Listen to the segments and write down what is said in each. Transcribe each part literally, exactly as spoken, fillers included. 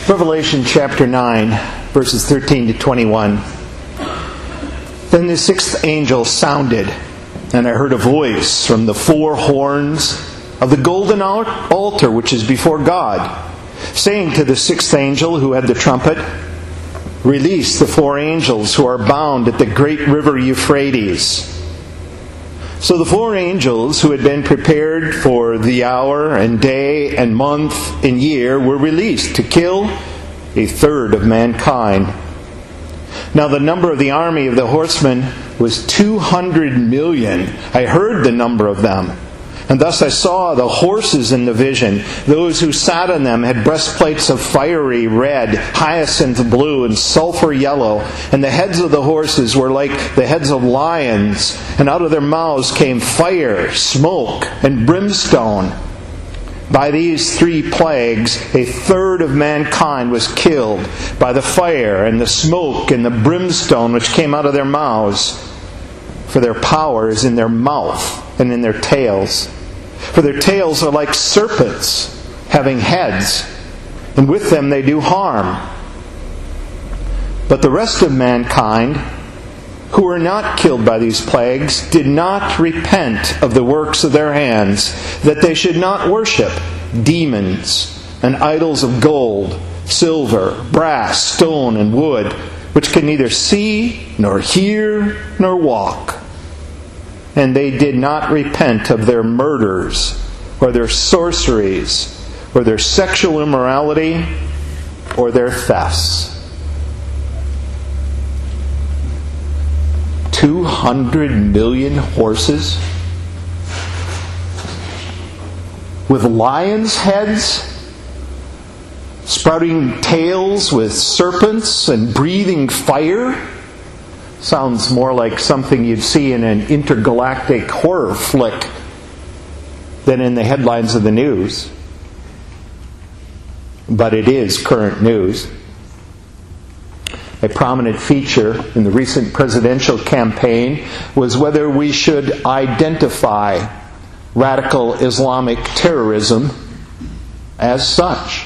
Revelation chapter nine, verses thirteen to twenty-one. Then the sixth angel sounded, and I heard a voice from the four horns of the golden altar which is before God, saying to the sixth angel who had the trumpet, "Release the four angels who are bound at the great river Euphrates." So the four angels who had been prepared for the hour and day and month and year were released to kill a third of mankind. Now the number of the army of the horsemen was two hundred million. I heard the number of them. And thus I saw the horses in the vision. Those who sat on them had breastplates of fiery red, hyacinth blue, and sulfur yellow. And the heads of the horses were like the heads of lions. And out of their mouths came fire, smoke, and brimstone. By these three plagues, a third of mankind was killed by the fire and the smoke and the brimstone which came out of their mouths. For their power is in their mouth and in their tails. For their tails are like serpents, having heads, and with them they do harm. But the rest of mankind, who were not killed by these plagues, did not repent of the works of their hands, that they should not worship demons and idols of gold, silver, brass, stone, and wood, which can neither see, nor hear, nor walk. And they did not repent of their murders, or their sorceries, or their sexual immorality, or their thefts. Two hundred million horses with lions' heads, sprouting tails with serpents, and breathing fire. Sounds more like something you'd see in an intergalactic horror flick than in the headlines of the news. But it is current news. A prominent feature in the recent presidential campaign was whether we should identify radical Islamic terrorism as such.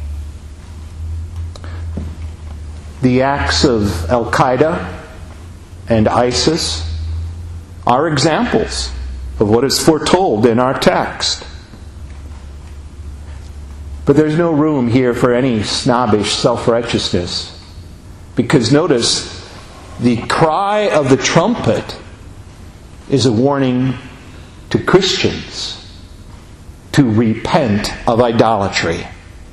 The acts of Al-Qaeda and ISIS are examples of what is foretold in our text. But there's no room here for any snobbish self-righteousness. Because notice, the cry of the trumpet is a warning to Christians to repent of idolatry.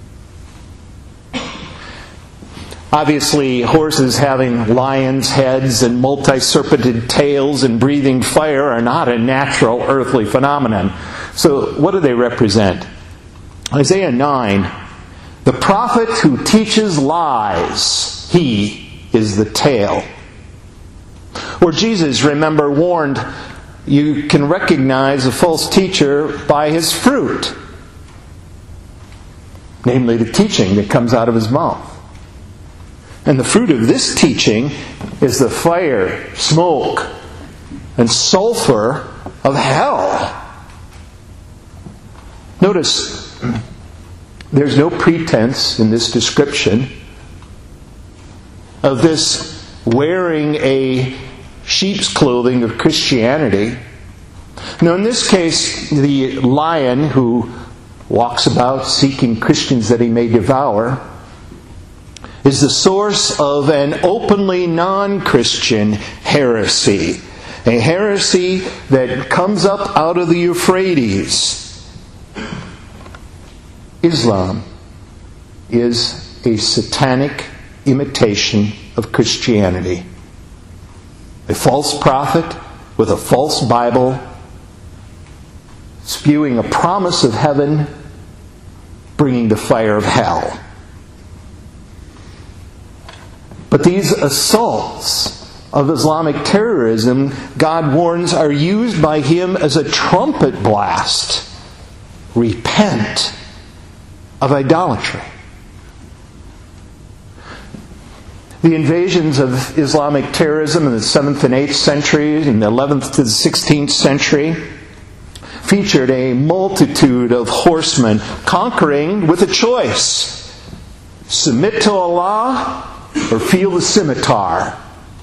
Obviously, horses having lions' heads and multi-serpented tails and breathing fire are not a natural earthly phenomenon. So what do they represent? Isaiah nine, the prophet who teaches lies, he is the tail. Or Jesus, remember, warned, you can recognize a false teacher by his fruit. Namely, the teaching that comes out of his mouth. And the fruit of this teaching is the fire, smoke, and sulfur of hell. Notice, there's no pretense in this description of this wearing a sheep's clothing of Christianity. Now, in this case, the lion who walks about seeking Christians that he may devour is the source of an openly non-Christian heresy. A heresy that comes up out of the Euphrates. Islam is a satanic imitation of Christianity. A false prophet with a false Bible, spewing a promise of heaven, bringing the fire of hell. But these assaults of Islamic terrorism, God warns, are used by him as a trumpet blast. Repent of idolatry. The invasions of Islamic terrorism in the seventh and eighth centuries, in the eleventh to the sixteenth century, featured a multitude of horsemen conquering with a choice. Submit to Allah or feel the scimitar.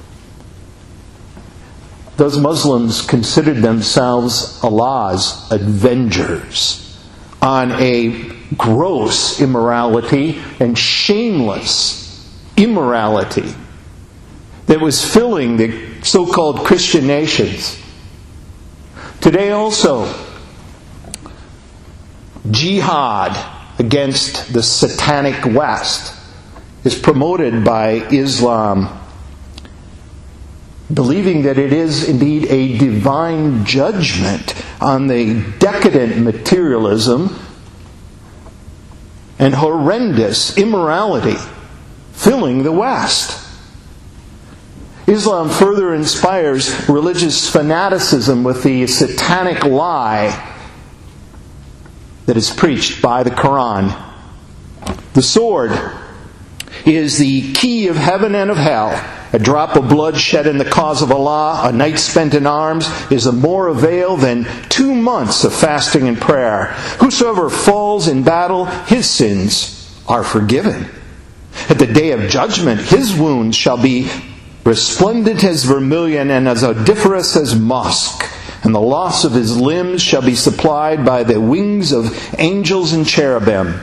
Those Muslims considered themselves Allah's avengers on a gross immorality and shameless immorality that was filling the so-called Christian nations. Today also, jihad against the satanic West is promoted by Islam, believing that it is indeed a divine judgment on the decadent materialism and horrendous immorality filling the West. Islam further inspires religious fanaticism with the satanic lie that is preached by the Quran. The sword is the key of heaven and of hell. A drop of blood shed in the cause of Allah, a night spent in arms, is of more avail than two months of fasting and prayer. Whosoever falls in battle, his sins are forgiven. At the day of judgment, his wounds shall be resplendent as vermilion and as odoriferous as musk, and the loss of his limbs shall be supplied by the wings of angels and cherubim.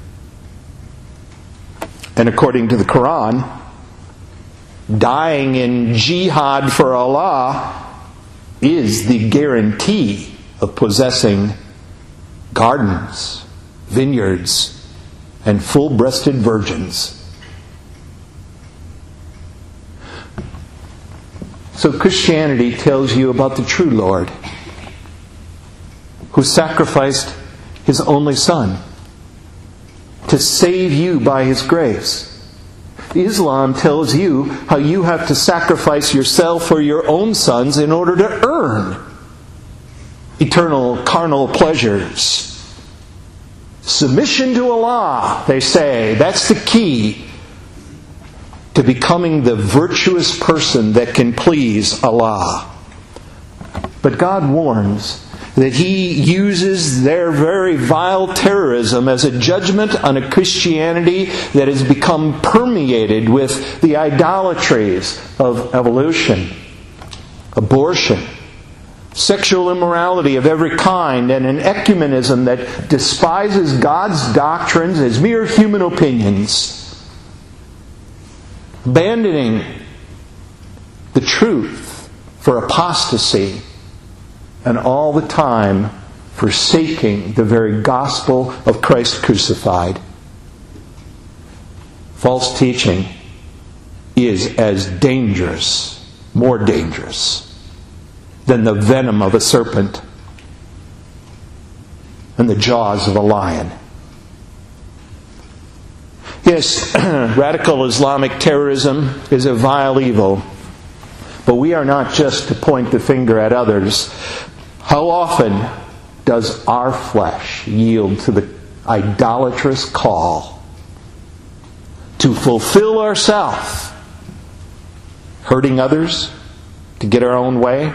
And according to the Quran, dying in jihad for Allah is the guarantee of possessing gardens, vineyards, and full-breasted virgins. So Christianity tells you about the true Lord, who sacrificed His only Son to save you by His grace. Islam tells you how you have to sacrifice yourself or your own sons in order to earn eternal carnal pleasures. Submission to Allah, they say, that's the key to becoming the virtuous person that can please Allah. But God warns that He uses their very vile terrorism as a judgment on a Christianity that has become permeated with the idolatries of evolution, abortion, sexual immorality of every kind, and an ecumenism that despises God's doctrines as mere human opinions, abandoning the truth for apostasy, and all the time forsaking the very gospel of Christ crucified. False teaching is as dangerous, more dangerous, than the venom of a serpent and the jaws of a lion. Yes, radical Islamic terrorism is a vile evil, but we are not just to point the finger at others. How often does our flesh yield to the idolatrous call to fulfill ourselves, hurting others to get our own way,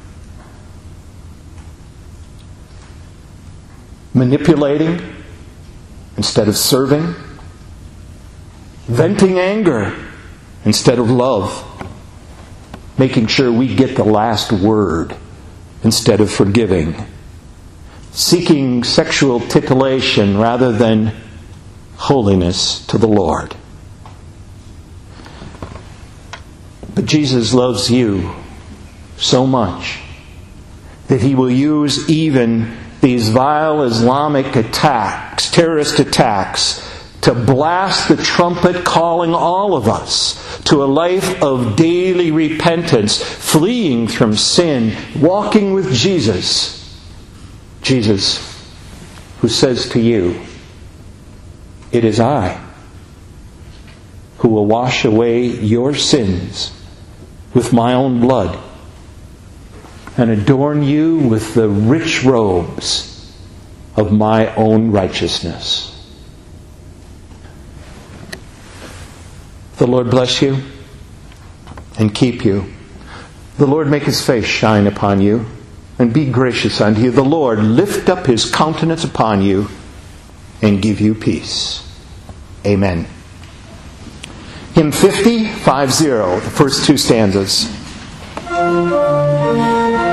manipulating instead of serving, venting anger instead of love, making sure we get the last word instead of forgiving, seeking sexual titillation rather than holiness to the Lord. But Jesus loves you so much that He will use even these vile Islamic attacks, terrorist attacks, to blast the trumpet calling all of us to a life of daily repentance, fleeing from sin, walking with Jesus. Jesus, who says to you, "It is I who will wash away your sins with my own blood and adorn you with the rich robes of my own righteousness." The Lord bless you and keep you. The Lord make His face shine upon you and be gracious unto you. The Lord lift up His countenance upon you and give you peace. Amen. Hymn fifty, five zero, the first two stanzas.